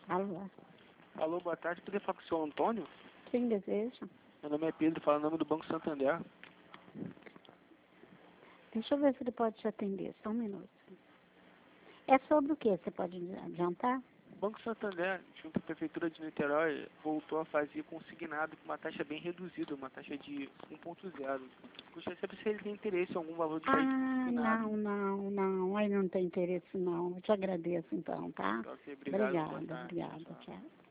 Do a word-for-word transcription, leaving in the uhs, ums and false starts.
Alô? Alô, boa tarde. Poderia falar com o senhor Antônio? Quem deseja? Meu nome é Pedro, falo em nome do Banco Santander. Deixa eu ver se ele pode te atender, só um minuto. É sobre o que? Você pode adiantar? O Banco Santander, junto à Prefeitura de Niterói, voltou a fazer consignado com uma taxa bem reduzida, uma taxa de um ponto zero. Gostaria de saber se ele tem interesse em algum valor de crédito Ah, consignado. não, não, não. Aí não tem interesse, não. Eu te agradeço, então, tá? Ok, obrigado, boa Obrigada, tarde. obrigada. Tchau. Tchau.